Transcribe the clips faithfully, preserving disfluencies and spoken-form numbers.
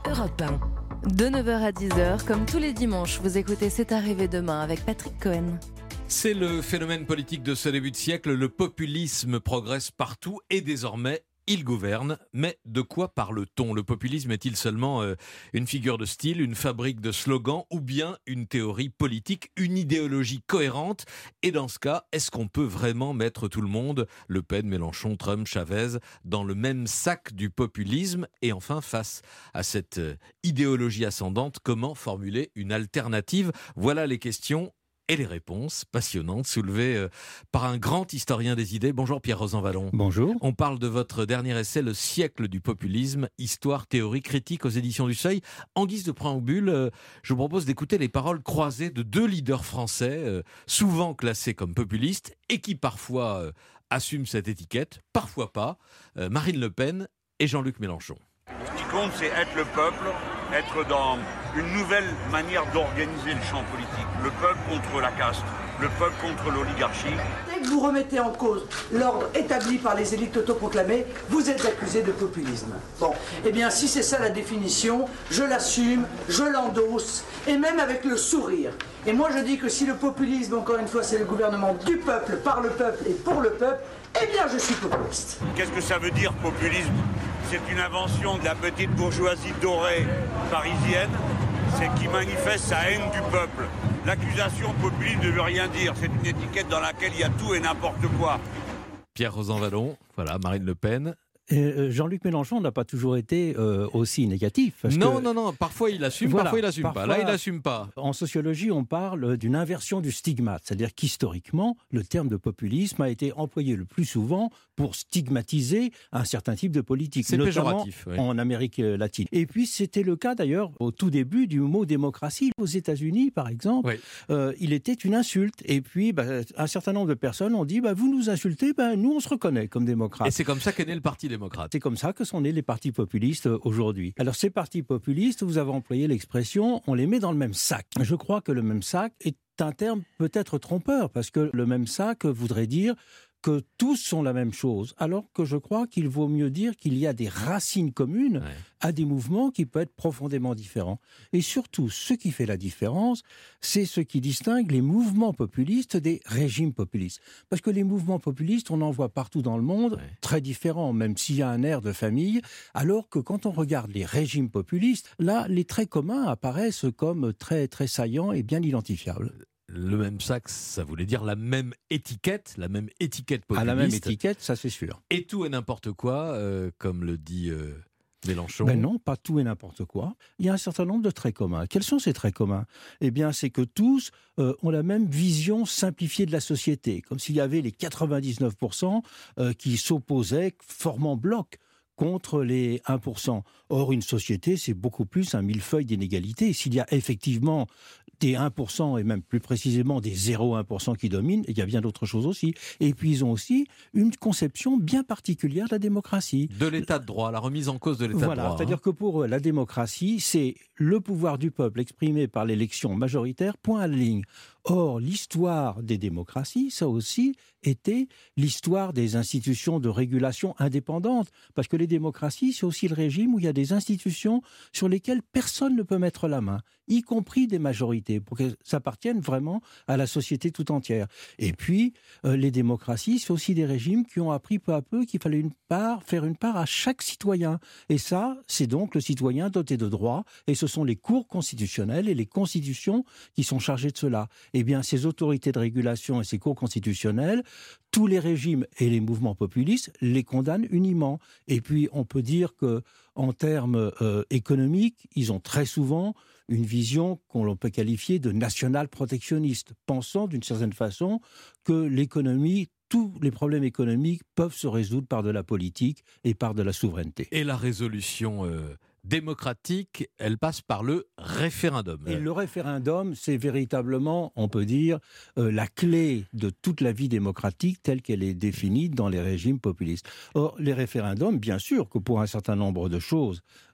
Europe un. De neuf heures à dix heures, comme tous les dimanches, vous écoutez C'est arrivé demain avec Patrick Cohen. C'est le phénomène politique de ce début de siècle. Le populisme progresse partout et désormais, il gouverne. Mais de quoi parle-t-on ? Le populisme est-il seulement euh, une figure de style, une fabrique de slogans ou bien une théorie politique, une idéologie cohérente ? Et dans ce cas, est-ce qu'on peut vraiment mettre tout le monde, Le Pen, Mélenchon, Trump, Chavez, dans le même sac du populisme ? Et enfin, face à cette euh, idéologie ascendante, comment formuler une alternative ? Voilà les questions et les réponses passionnantes soulevées euh, par un grand historien des idées. Bonjour Pierre Rosanvallon. Bonjour. On parle de votre dernier essai, Le siècle du populisme, histoire, théorie, critique aux éditions du Seuil. En guise de préambule, euh, je vous propose d'écouter les paroles croisées de deux leaders français, euh, souvent classés comme populistes et qui parfois euh, assument cette étiquette, parfois pas, euh, Marine Le Pen et Jean-Luc Mélenchon. Ce qui compte, c'est être le peuple, être dans une nouvelle manière d'organiser le champ politique. Le peuple contre la caste, le peuple contre l'oligarchie. Dès que vous remettez en cause l'ordre établi par les élites autoproclamées, vous êtes accusé de populisme. Bon, eh bien, si c'est ça la définition, je l'assume, je l'endosse, et même avec le sourire. Et moi, je dis que si le populisme, encore une fois, c'est le gouvernement du peuple, par le peuple et pour le peuple, eh bien, je suis populiste. Qu'est-ce que ça veut dire, populisme ? C'est une invention de la petite bourgeoisie dorée parisienne, c'est qui manifeste sa haine du peuple. L'accusation populiste ne veut rien dire, c'est une étiquette dans laquelle il y a tout et n'importe quoi. Pierre Rosanvallon, voilà, Marine Le Pen. Et Jean-Luc Mélenchon n'a pas toujours été euh, aussi négatif. Parce non, que, non, non, parfois il assume, voilà, parfois il assume parfois, pas. Là, il assume pas. En sociologie, on parle d'une inversion du stigmate, c'est-à-dire qu'historiquement, le terme de populisme a été employé le plus souvent pour stigmatiser un certain type de politique, C'est notamment péjoratif, oui. en Amérique latine. Et puis, c'était le cas d'ailleurs au tout début du mot démocratie. Aux États-Unis, par exemple, Oui. euh, il était une insulte. Et puis, bah, un certain nombre de personnes ont dit bah, « vous nous insultez, bah, nous on se reconnaît comme démocrates ». Et c'est comme ça qu'est né le Parti démocrate. C'est comme ça que sont nés les partis populistes aujourd'hui. Alors ces partis populistes, vous avez employé l'expression, on les met dans le même sac. Je crois que le même sac est un terme peut-être trompeur, parce que le même sac voudrait dire que tous sont la même chose, alors que je crois qu'il vaut mieux dire qu'il y a des racines communes Ouais. à des mouvements qui peuvent être profondément différents. Et surtout, ce qui fait la différence, c'est ce qui distingue les mouvements populistes des régimes populistes. Parce que les mouvements populistes, on en voit partout dans le monde, Ouais. très différents, même s'il y a un air de famille, alors que quand on regarde les régimes populistes, là, les traits communs apparaissent comme très, très saillants et bien identifiables. Le même sac, ça voulait dire la même étiquette, la même étiquette populiste. À la même étiquette, ça c'est sûr. Et tout et n'importe quoi, euh, comme le dit euh, Mélenchon. Ben non, pas tout et n'importe quoi. Il y a un certain nombre de traits communs. Quels sont ces traits communs ? Eh bien, c'est que tous euh, ont la même vision simplifiée de la société, comme s'il y avait les quatre-vingt-dix-neuf pour cent euh, qui s'opposaient, formant bloc contre les un pour cent. Or, une société, c'est beaucoup plus un millefeuille d'inégalités. S'il y a effectivement des un pour cent, et même plus précisément des zéro virgule un pour cent qui dominent, il y a bien d'autres choses aussi. Et puis, ils ont aussi une conception bien particulière de la démocratie. De l'état de droit, la remise en cause de l'état Voilà, de droit. c'est-à-dire hein. que pour eux, la démocratie, c'est le pouvoir du peuple exprimé par l'élection majoritaire, point à la ligne. Or, l'histoire des démocraties, ça aussi, était l'histoire des institutions de régulation indépendantes. Parce que les démocraties, c'est aussi le régime où il y a des institutions sur lesquelles personne ne peut mettre la main, y compris des majorités, pour qu'elles appartiennent vraiment à la société tout entière. Et puis, euh, les démocraties, c'est aussi des régimes qui ont appris peu à peu qu'il fallait une part, faire une part à chaque citoyen. Et ça, c'est donc le citoyen doté de droits, et ce sont les cours constitutionnelles et les constitutions qui sont chargées de cela. Eh bien, ces autorités de régulation et ces cours constitutionnels, tous les régimes et les mouvements populistes les condamnent uniment. Et puis, on peut dire que, en termes euh, économiques, ils ont très souvent une vision qu'on peut qualifier de national-protectionniste, pensant d'une certaine façon que l'économie, tous les problèmes économiques peuvent se résoudre par de la politique et par de la souveraineté. Et la résolution euh, démocratique, elle passe par le référendum. Et le référendum, c'est véritablement, on peut dire, euh, la clé de toute la vie démocratique telle qu'elle est définie dans les régimes populistes. Or, les référendums, bien sûr que pour un certain nombre de choses,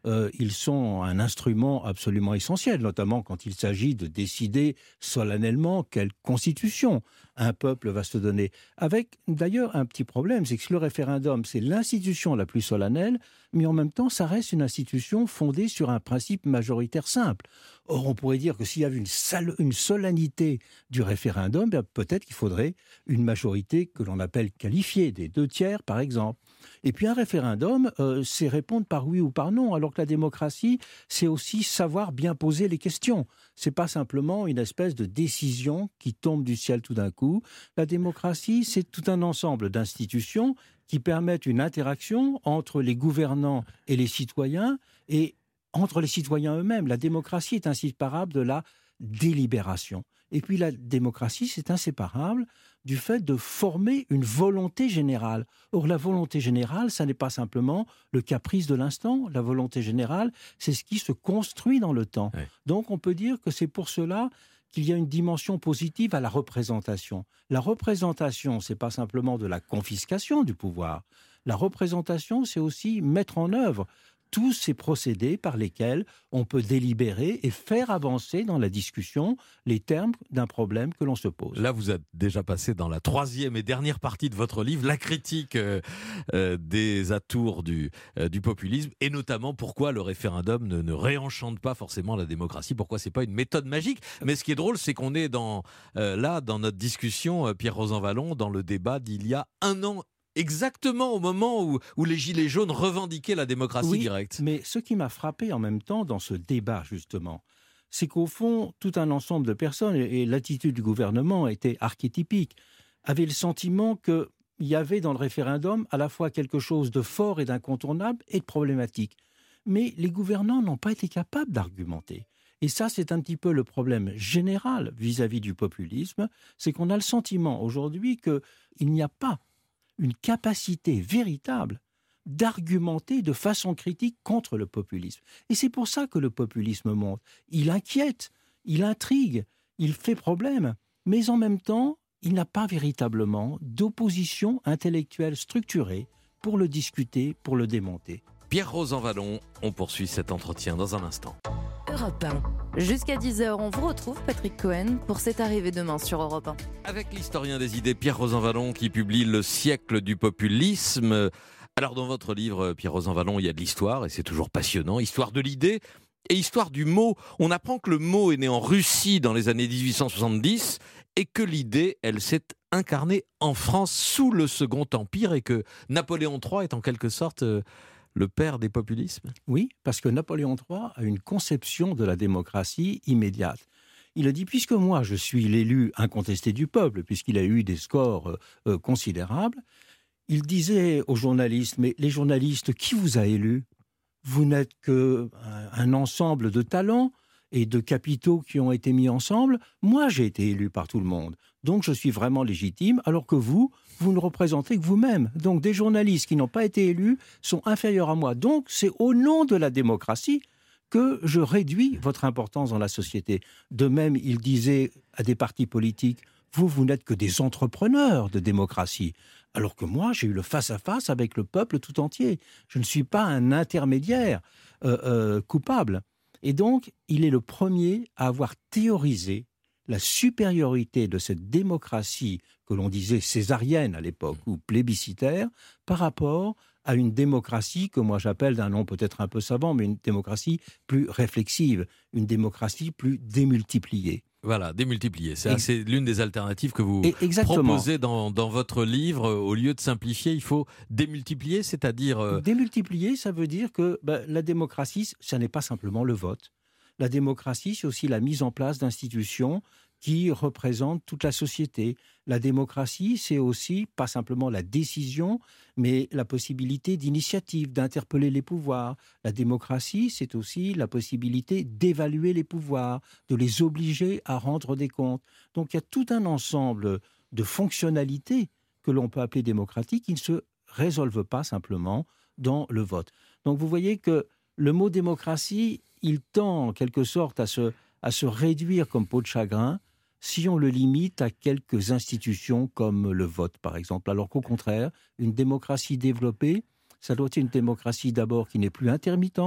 euh, ils sont un instrument absolument essentiel, notamment quand il s'agit de décider solennellement quelle constitution un peuple va se donner. Avec d'ailleurs un petit problème, c'est que le référendum, c'est l'institution la plus solennelle, mais en même temps, ça reste une institution fondée sur un principe majoritaire simple. Or, on pourrait dire que s'il y avait une, sal- une solennité du référendum, bien, peut-être qu'il faudrait une majorité que l'on appelle qualifiée, des deux tiers par exemple. Et puis un référendum, euh, c'est répondre par oui ou par non, alors que la démocratie, c'est aussi savoir bien poser les questions. C'est pas simplement une espèce de décision qui tombe du ciel tout d'un coup. La démocratie, c'est tout un ensemble d'institutions qui permettent une interaction entre les gouvernants et les citoyens, et entre les citoyens eux-mêmes. La démocratie est inséparable de la délibération. Et puis la démocratie, c'est inséparable du fait de former une volonté générale. Or, la volonté générale, ça n'est pas simplement le caprice de l'instant. La volonté générale, c'est ce qui se construit dans le temps. Ouais. Donc, on peut dire que c'est pour cela qu'il y a une dimension positive à la représentation. La représentation, c'est pas simplement de la confiscation du pouvoir. La représentation, c'est aussi mettre en œuvre tous ces procédés par lesquels on peut délibérer et faire avancer dans la discussion les termes d'un problème que l'on se pose. Là, vous êtes déjà passé dans la troisième et dernière partie de votre livre, la critique euh, euh, des atours du, euh, du populisme, et notamment pourquoi le référendum ne, ne réenchante pas forcément la démocratie, pourquoi c'est pas une méthode magique. Mais ce qui est drôle, c'est qu'on est dans, euh, là, dans notre discussion, euh, Pierre Rosanvallon, dans le débat d'il y a un an, exactement au moment où, où les Gilets jaunes revendiquaient la démocratie oui, directe. Mais ce qui m'a frappé en même temps dans ce débat, justement, c'est qu'au fond, tout un ensemble de personnes, et l'attitude du gouvernement était archétypique, avaient le sentiment qu'il y avait dans le référendum à la fois quelque chose de fort et d'incontournable et de problématique. Mais les gouvernants n'ont pas été capables d'argumenter. Et ça, c'est un petit peu le problème général vis-à-vis du populisme, c'est qu'on a le sentiment aujourd'hui qu'il n'y a pas une capacité véritable d'argumenter de façon critique contre le populisme. Et c'est pour ça que le populisme monte. Il inquiète, il intrigue, il fait problème, mais en même temps, il n'a pas véritablement d'opposition intellectuelle structurée pour le discuter, pour le démonter. Pierre Rosanvallon, on poursuit cet entretien dans un instant. Europe un. Jusqu'à dix heures, on vous retrouve, Patrick Cohen, pour C'est arrivé demain sur Europe un. Avec l'historien des idées, Pierre Rosanvallon, qui publie Le siècle du populisme. Alors, dans votre livre, Pierre Rosanvallon, il y a de l'histoire, et c'est toujours passionnant. Histoire de l'idée et histoire du mot. On apprend que le mot est né en Russie dans les années dix-huit cent soixante-dix, et que l'idée, elle s'est incarnée en France sous le Second Empire, et que Napoléon trois est en quelque sorte Euh, le père des populismes ? Oui, parce que Napoléon trois a une conception de la démocratie immédiate. Il a dit, puisque moi je suis l'élu incontesté du peuple, puisqu'il a eu des scores euh, considérables, il disait aux journalistes, mais les journalistes, qui vous a élu ? Vous n'êtes qu'un un ensemble de talents et de capitaux qui ont été mis ensemble. Moi, j'ai été élu par tout le monde. Donc, je suis vraiment légitime, alors que vous, vous ne représentez que vous-même. Donc, des journalistes qui n'ont pas été élus sont inférieurs à moi. Donc, c'est au nom de la démocratie que je réduis votre importance dans la société. De même, il disait à des partis politiques, vous, vous n'êtes que des entrepreneurs de démocratie. Alors que moi, j'ai eu le face-à-face avec le peuple tout entier. Je ne suis pas un intermédiaire euh, euh, coupable. Et donc, il est le premier à avoir théorisé la supériorité de cette démocratie que l'on disait césarienne à l'époque, ou plébiscitaire, par rapport à une démocratie que moi j'appelle d'un nom peut-être un peu savant, mais une démocratie plus réflexive, une démocratie plus démultipliée. Voilà, démultiplier. C'est, c'est l'une des alternatives que vous Exactement. proposez dans, dans votre livre. Au lieu de simplifier, il faut démultiplier, c'est-à-dire... Euh... Démultiplier, ça veut dire que ben, la démocratie, ça n'est pas simplement le vote. La démocratie, c'est aussi la mise en place d'institutions qui représentent toute la société. La démocratie, c'est aussi pas simplement la décision, mais la possibilité d'initiative, d'interpeller les pouvoirs. La démocratie, c'est aussi la possibilité d'évaluer les pouvoirs, de les obliger à rendre des comptes. Donc il y a tout un ensemble de fonctionnalités que l'on peut appeler démocratiques qui ne se résolvent pas simplement dans le vote. Donc vous voyez que le mot démocratie, il tend en quelque sorte à se, à se réduire comme peau de chagrin si on le limite à quelques institutions comme le vote, par exemple. Alors qu'au contraire, une démocratie développée, ça doit être une démocratie d'abord qui n'est plus intermittente,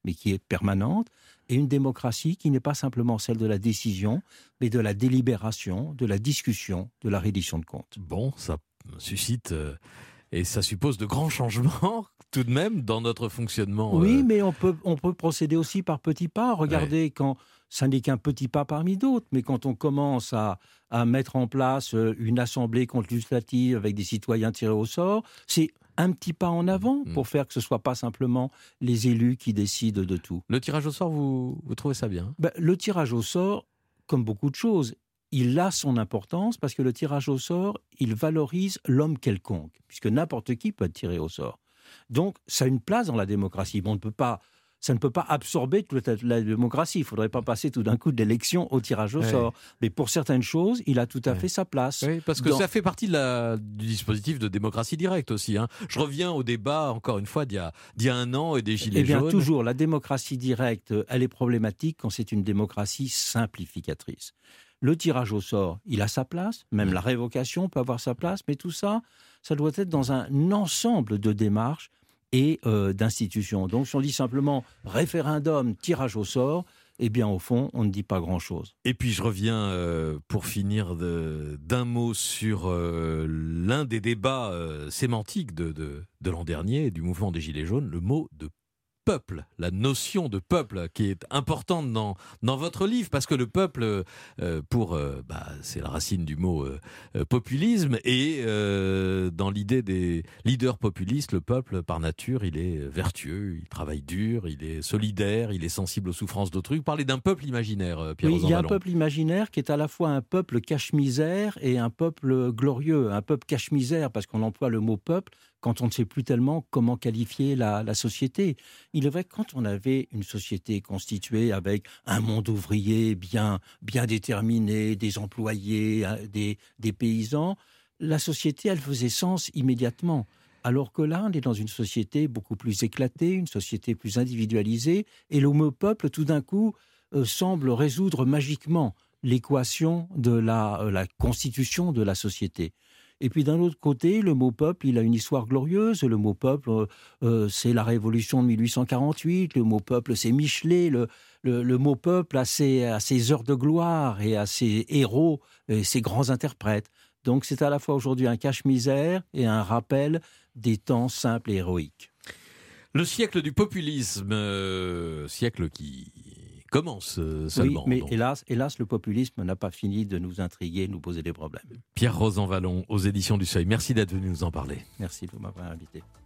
mais qui est permanente, et une démocratie qui n'est pas simplement celle de la décision, mais de la délibération, de la discussion, de la reddition de comptes. Bon, ça suscite... Euh... Et ça suppose de grands changements, tout de même, dans notre fonctionnement. Oui, euh... mais on peut, on peut procéder aussi par petits pas. Regardez, ouais. quand ça n'est qu'un petit pas parmi d'autres, mais quand on commence à, à mettre en place une assemblée consultative avec des citoyens tirés au sort, c'est un petit pas en avant pour faire que ce ne soit pas simplement les élus qui décident de tout. Le tirage au sort, vous, vous trouvez ça bien ? Ben, le tirage au sort, comme beaucoup de choses, il a son importance parce que le tirage au sort, il valorise l'homme quelconque, puisque n'importe qui peut être tiré au sort. Donc, ça a une place dans la démocratie. Bon, on ne peut pas, ça ne peut pas absorber toute la démocratie. Il ne faudrait pas passer tout d'un coup de l'élection au tirage au ouais. sort. Mais pour certaines choses, il a tout à ouais. fait sa place. Oui, parce que dans... ça fait partie de la, du dispositif de démocratie directe aussi. Hein. Je reviens au débat, encore une fois, d'il y a, d'il y a un an et des Gilets eh bien, jaunes. Toujours, la démocratie directe, elle est problématique quand c'est une démocratie simplificatrice. Le tirage au sort, il a sa place, même la révocation peut avoir sa place, mais tout ça, ça doit être dans un ensemble de démarches et euh, d'institutions. Donc si on dit simplement référendum, tirage au sort, eh bien au fond, on ne dit pas grand-chose. Et puis je reviens euh, pour finir de, d'un mot sur euh, l'un des débats euh, sémantiques de, de, de l'an dernier, du mouvement des Gilets jaunes, le mot de peuple, la notion de peuple qui est importante dans, dans votre livre, parce que le peuple, euh, pour, euh, bah, c'est la racine du mot euh, euh, populisme, et euh, dans l'idée des leaders populistes, le peuple, par nature, il est vertueux, il travaille dur, il est solidaire, il est sensible aux souffrances d'autrui. Vous parlez d'un peuple imaginaire, Pierre Oui, il y a un Rosanvallon. peuple imaginaire qui est à la fois un peuple cache-misère et un peuple glorieux. Un peuple cache-misère, parce qu'on emploie le mot peuple quand on ne sait plus tellement comment qualifier la, la société. Il est vrai que quand on avait une société constituée avec un monde ouvrier bien, bien déterminé, des employés, des, des paysans, la société, elle faisait sens immédiatement. Alors que là, on est dans une société beaucoup plus éclatée, une société plus individualisée, et le mot peuple, tout d'un coup, euh, semble résoudre magiquement l'équation de la, euh, la constitution de la société. Et puis d'un autre côté, le mot peuple, il a une histoire glorieuse. Le mot peuple, euh, c'est la Révolution de mille huit cent quarante-huit. Le mot peuple, c'est Michelet. Le, le, le mot peuple a ses, a ses heures de gloire et a ses héros et ses grands interprètes. Donc c'est à la fois aujourd'hui un cache-misère et un rappel des temps simples et héroïques. Le siècle du populisme, euh, siècle qui commence euh, seulement. Oui, mais donc. hélas, hélas, le populisme n'a pas fini de nous intriguer, de nous poser des problèmes. Pierre Rosanvallon, aux éditions du Seuil. Merci d'être venu nous en parler. Merci de m'avoir invité.